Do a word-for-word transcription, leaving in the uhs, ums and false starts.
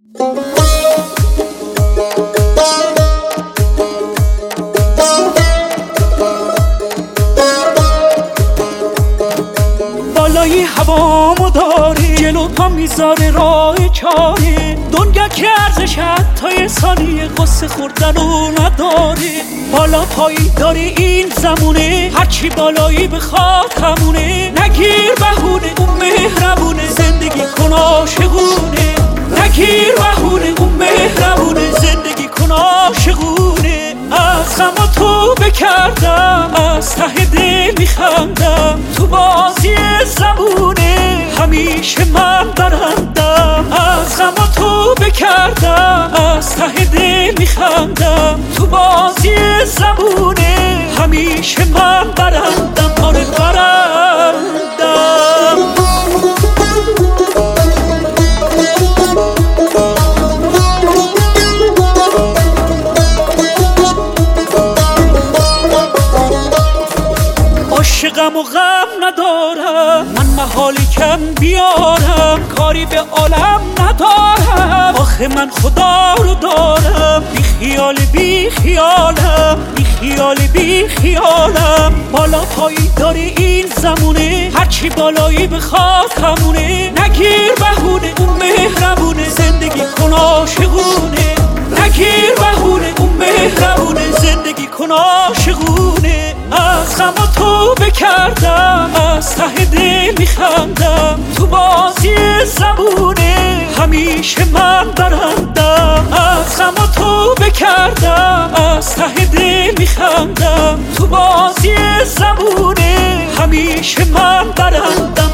بالای هوامو داری، جلو پا میذاره راه چاری، دنیا که ارزش حتی ثانیه قصه خوردنو نداری. بالا پایی داری این زمونه، هرچی بالایی بخواد همونه. نگیر بهونه اون مهربونه، زندگی کن عاشقونه. نگیر بهونه اون مهربونه، زندگی کن عاشقونه. از غم تو بکردم، از ته دل میخندم، تو بازی زبونه همیشه من برندم. از غم تو بکردم، از ته دل میخندم، تو بازی زبونه همیشه من برندم. آره برندم. عاشقم و غم ندارم، من محالی کم بیارم، کاری به عالم ندارم. آخه من خدا رو دارم، بی خیال بی خیالم، بی خیال بی خیالم. بالا پایی داری این زمونه، هرچی بالایی بخواد همونه. نگیر بهونه اون مهربونه، زندگی کن عاشقونه. نگیر بهونه اون مهربونه، زندگی کن عاشقونه. از غم تو بکردم، از ته دل میخندم، تو بازی زبونه همیشه من برندم. از غم تو بکردم، از ته دل میخندم، تو بازی زبونه همیشه من برندم.